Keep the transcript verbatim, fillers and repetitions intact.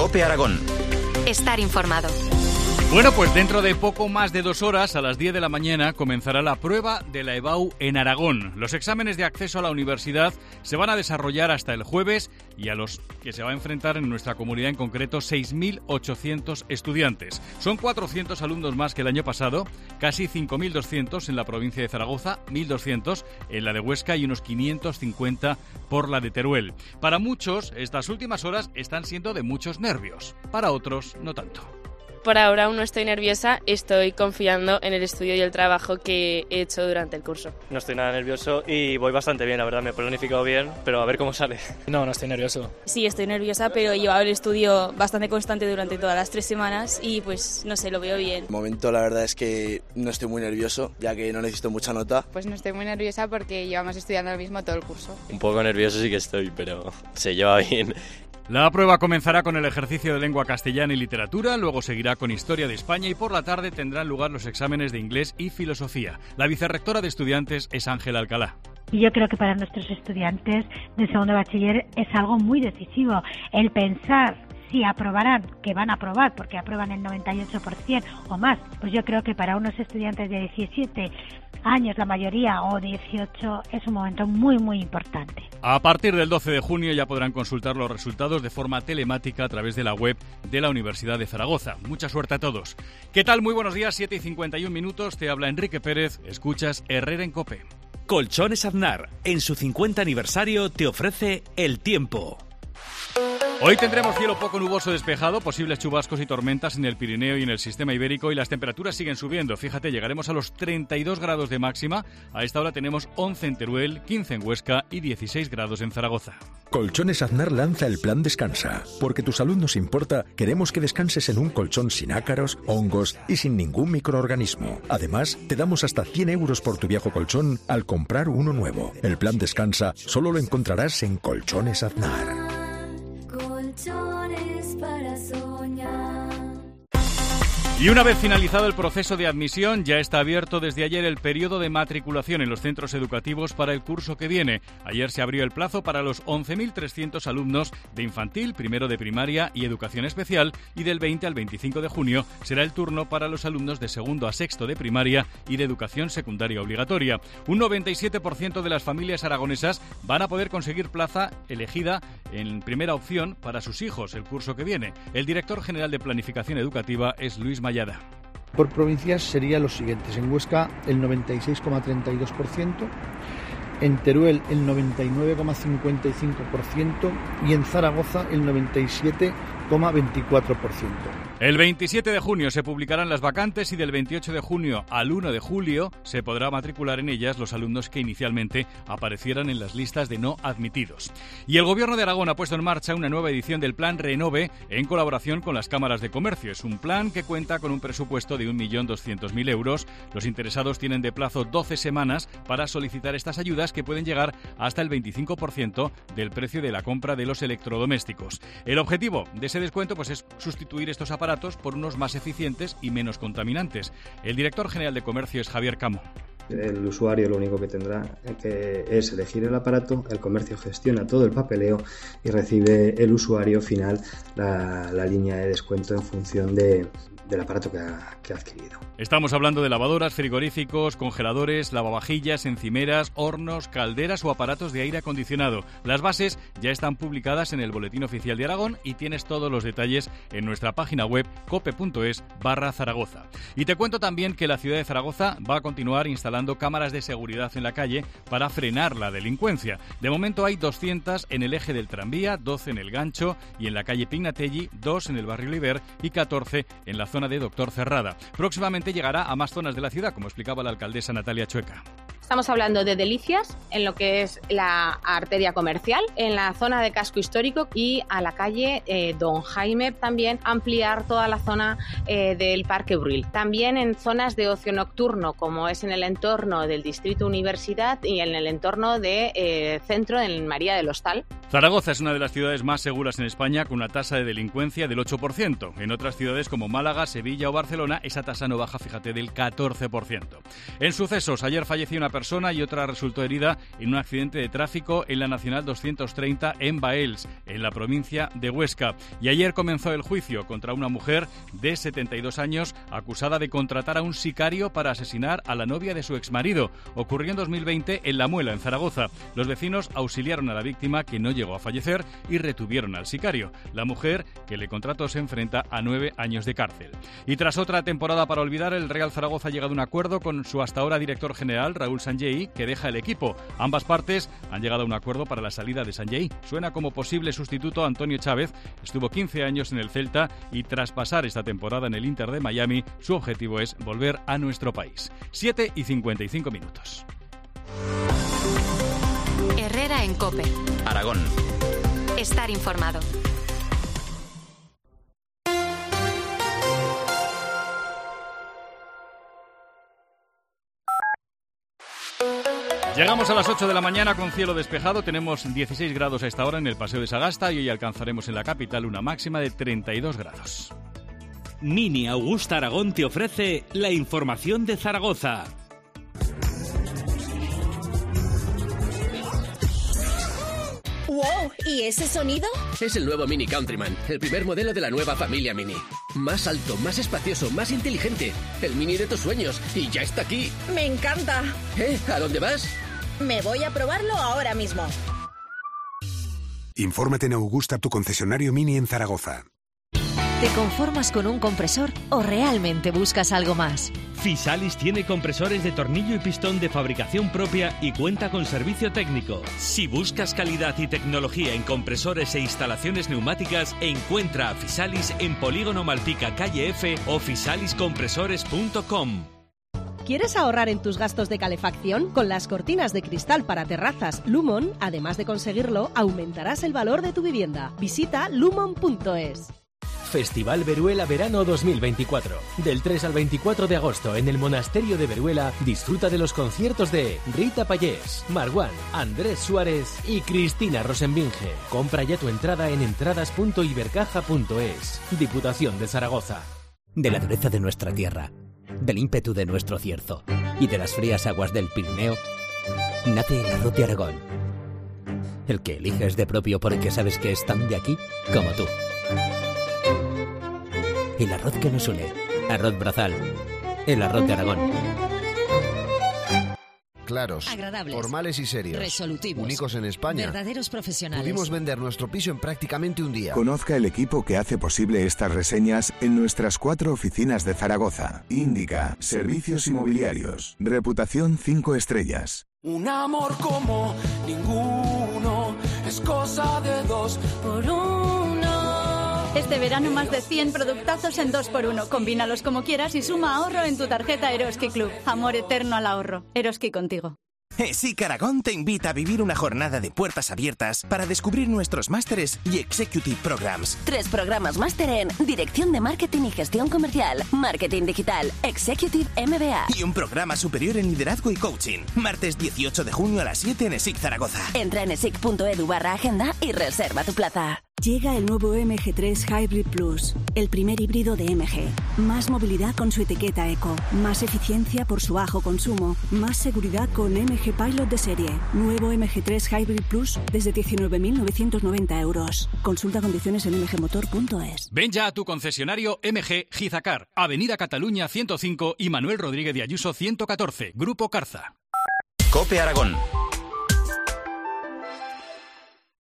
COPE Aragón. Estar informado. Bueno, pues dentro de poco más de dos horas, a las diez de la mañana, comenzará la prueba de la EBAU en Aragón. Los exámenes de acceso a la universidad se van a desarrollar hasta el jueves y a los que se va a enfrentar en nuestra comunidad en concreto seis mil ochocientos estudiantes. Son cuatrocientos alumnos más que el año pasado, casi cinco mil doscientos en la provincia de Zaragoza, mil doscientos en la de Huesca y unos quinientos cincuenta por la de Teruel. Para muchos, estas últimas horas están siendo de muchos nervios, para otros no tanto. Por ahora aún no estoy nerviosa, estoy confiando en el estudio y el trabajo que he hecho durante el curso. No estoy nada nervioso y voy bastante bien, la verdad, me he planificado bien, pero a ver cómo sale. No, no estoy nervioso. Sí, estoy nerviosa, pero he llevado el estudio bastante constante durante todas las tres semanas y pues no sé, lo veo bien. De momento la verdad es que no estoy muy nervioso, ya que no necesito mucha nota. Pues no estoy muy nerviosa porque llevamos estudiando lo mismo todo el curso. Un poco nervioso sí que estoy, pero se lleva bien. La prueba comenzará con el ejercicio de lengua castellana y literatura, luego seguirá con historia de España y por la tarde tendrán lugar los exámenes de inglés y filosofía. La vicerrectora de estudiantes es Ángela Alcalá. Y yo creo que para nuestros estudiantes de segundo bachiller es algo muy decisivo el pensar si aprobarán, que van a aprobar porque aprueban el noventa y ocho por ciento o más. Pues yo creo que para unos estudiantes de diecisiete años, la mayoría, o dieciocho, es un momento muy, muy importante. A partir del doce de junio ya podrán consultar los resultados de forma telemática a través de la web de la Universidad de Zaragoza. Mucha suerte a todos. ¿Qué tal? Muy buenos días, siete y cincuenta y un minutos. Te habla Enrique Pérez. Escuchas Herrera en COPE. Colchones Aznar, en su cincuenta aniversario, te ofrece el tiempo. Hoy tendremos cielo poco nuboso despejado, posibles chubascos y tormentas en el Pirineo y en el sistema ibérico y las temperaturas siguen subiendo. Fíjate, llegaremos a los treinta y dos grados de máxima. A esta hora tenemos once en Teruel, quince en Huesca y dieciséis grados en Zaragoza. Colchones Aznar lanza el plan Descansa. Porque tu salud nos importa, queremos que descanses en un colchón sin ácaros, hongos y sin ningún microorganismo. Además, te damos hasta cien euros por tu viejo colchón al comprar uno nuevo. El plan Descansa solo lo encontrarás en Colchones Aznar. Colchones para soñar. Y una vez finalizado el proceso de admisión, ya está abierto desde ayer el periodo de matriculación en los centros educativos para el curso que viene. Ayer se abrió el plazo para los once mil trescientos alumnos de infantil, primero de primaria y educación especial, y del veinte al veinticinco de junio será el turno para los alumnos de segundo a sexto de primaria y de educación secundaria obligatoria. Un noventa y siete por ciento de las familias aragonesas van a poder conseguir plaza elegida en primera opción para sus hijos el curso que viene. El director general de Planificación Educativa es Luis Mayada. Por provincias serían los siguientes: en Huesca el noventa y seis coma treinta y dos por ciento, en Teruel el noventa y nueve coma cincuenta y cinco por ciento y en Zaragoza el noventa y siete coma veinticuatro por ciento. El veintisiete de junio se publicarán las vacantes y del veintiocho de junio al uno de julio se podrá matricular en ellas los alumnos que inicialmente aparecieran en las listas de no admitidos. Y el Gobierno de Aragón ha puesto en marcha una nueva edición del Plan Renove en colaboración con las cámaras de comercio. Es un plan que cuenta con un presupuesto de un millón doscientos mil euros. Los interesados tienen de plazo doce semanas para solicitar estas ayudas que pueden llegar hasta el veinticinco por ciento del precio de la compra de los electrodomésticos. El objetivo de ese descuento pues, es sustituir estos aparatos por unos más eficientes y menos contaminantes. El director general de Comercio es Javier Camo. El usuario lo único que tendrá que es elegir el aparato, el comercio gestiona todo el papeleo y recibe el usuario final la, la línea de descuento en función de, del aparato que ha, que ha adquirido. Estamos hablando de lavadoras, frigoríficos, congeladores, lavavajillas, encimeras, hornos, calderas o aparatos de aire acondicionado. Las bases ya están publicadas en el Boletín Oficial de Aragón y tienes todos los detalles en nuestra página web cope.es barra Zaragoza. Y te cuento también que la ciudad de Zaragoza va a continuar instalando cámaras de seguridad en la calle para frenar la delincuencia. De momento hay doscientas en el eje del tranvía, doce en el Gancho y en la calle Pignatelli, dos en el barrio Oliver y catorce en la zona de Doctor Cerrada. Próximamente llegará a más zonas de la ciudad, como explicaba la alcaldesa Natalia Chueca. Estamos hablando de Delicias, en lo que es la arteria comercial, en la zona de casco histórico y a la calle eh, Don Jaime, también ampliar toda la zona eh, del Parque Bruil. También en zonas de ocio nocturno, como es en el entorno del Distrito Universidad y en el entorno de eh, centro en María del Hostal. Zaragoza es una de las ciudades más seguras en España, con una tasa de delincuencia del ocho por ciento. En otras ciudades como Málaga, Sevilla o Barcelona, esa tasa no baja, fíjate, del catorce por ciento. En sucesos, ayer falleció una persona y otra resultó herida en un accidente de tráfico en la Nacional doscientos treinta en Baels, en la provincia de Huesca. Y ayer comenzó el juicio contra una mujer de setenta y dos años acusada de contratar a un sicario para asesinar a la novia de su exmarido. Ocurrió en dos mil veinte en La Muela, en Zaragoza. Los vecinos auxiliaron a la víctima, que no llegó a fallecer, y retuvieron al sicario. La mujer que le contrató se enfrenta a nueve años de cárcel. Y tras otra temporada para olvidar, el Real Zaragoza ha llegado a un acuerdo con su hasta ahora director general, Raúl Sanllehy, que deja el equipo. Ambas partes han llegado a un acuerdo para la salida de Sanllehy. Suena como posible sustituto a Antonio Chávez. Estuvo quince años en el Celta y tras pasar esta temporada en el Inter de Miami, su objetivo es volver a nuestro país. siete y cincuenta y cinco minutos. Herrera en COPE. Aragón. Estar informado. Llegamos a las ocho de la mañana con cielo despejado. Tenemos dieciséis grados a esta hora en el Paseo de Sagasta y hoy alcanzaremos en la capital una máxima de treinta y dos grados. Mini Augusta Aragón te ofrece la información de Zaragoza. ¡Wow! ¿Y ese sonido? Es el nuevo Mini Countryman, el primer modelo de la nueva familia Mini. Más alto, más espacioso, más inteligente. El Mini de tus sueños. Y ya está aquí. ¡Me encanta! ¿Eh? ¿A dónde vas? Me voy a probarlo ahora mismo. Infórmate en Augusta, tu concesionario Mini en Zaragoza. ¿Te conformas con un compresor o realmente buscas algo más? Fisalis tiene compresores de tornillo y pistón de fabricación propia y cuenta con servicio técnico. Si buscas calidad y tecnología en compresores e instalaciones neumáticas, encuentra a Fisalis en Polígono Malpica, calle F o fisalis compresores punto com. ¿Quieres ahorrar en tus gastos de calefacción? Con las cortinas de cristal para terrazas Lumon, además de conseguirlo, aumentarás el valor de tu vivienda. Visita lumon punto es. Festival Veruela Verano dos mil veinticuatro. Del tres al veinticuatro de agosto en el Monasterio de Veruela disfruta de los conciertos de Rita Payés, Marwan, Andrés Suárez y Cristina Rosenbinge. Compra ya tu entrada en entradas punto ibercaja punto es. Diputación de Zaragoza. De la dureza de nuestra tierra, del ímpetu de nuestro cierzo y de las frías aguas del Pirineo, nace el arroz de Aragón. El que eliges de propio porque sabes que es tan de aquí como tú. El arroz que nos une. Arroz Brazal. El arroz de Aragón. Claros, agradables, formales y serios, resolutivos, únicos en España, verdaderos profesionales. Pudimos vender nuestro piso en prácticamente un día. Conozca el equipo que hace posible estas reseñas en nuestras cuatro oficinas de Zaragoza. Índica, Servicios Inmobiliarios, reputación cinco estrellas. Un amor como ninguno es cosa de dos por uno. Este verano más de cien productazos en dos por uno. Combínalos como quieras y suma ahorro en tu tarjeta Eroski Club. Amor eterno al ahorro. Eroski contigo. ESIC Aragón te invita a vivir una jornada de puertas abiertas para descubrir nuestros másteres y Executive Programs. Tres programas máster en Dirección de Marketing y Gestión Comercial, Marketing Digital, Executive M B A. Y un programa superior en Liderazgo y Coaching. Martes dieciocho de junio a las siete en ESIC Zaragoza. Entra en esic punto edu barra agenda y reserva tu plaza. Llega el nuevo M G tres Hybrid Plus, el primer híbrido de M G. Más movilidad con su etiqueta eco, más eficiencia por su bajo consumo, más seguridad con M G Pilot de serie. Nuevo M G tres Hybrid Plus desde diecinueve mil novecientos noventa euros. Consulta condiciones en m g motor punto es. Ven ya a tu concesionario M G Gizacar, Avenida Cataluña ciento cinco y Manuel Rodríguez de Ayuso ciento catorce, Grupo Carza. COPE Aragón.